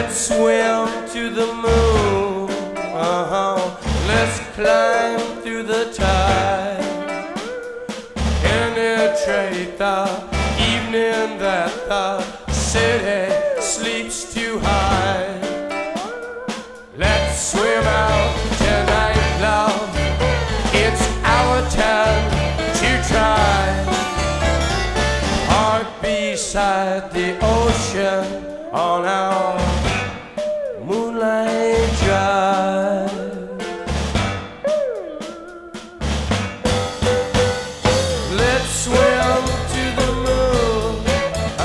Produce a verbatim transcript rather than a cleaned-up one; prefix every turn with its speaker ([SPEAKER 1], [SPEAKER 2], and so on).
[SPEAKER 1] Let's swim to the moon. Uh-huh. Let's climb through the tide. Penetrate the evening that the city sleeps too high. Let's swim out tonight, love. It's our turn to try. Heart beside the ocean on our moonlight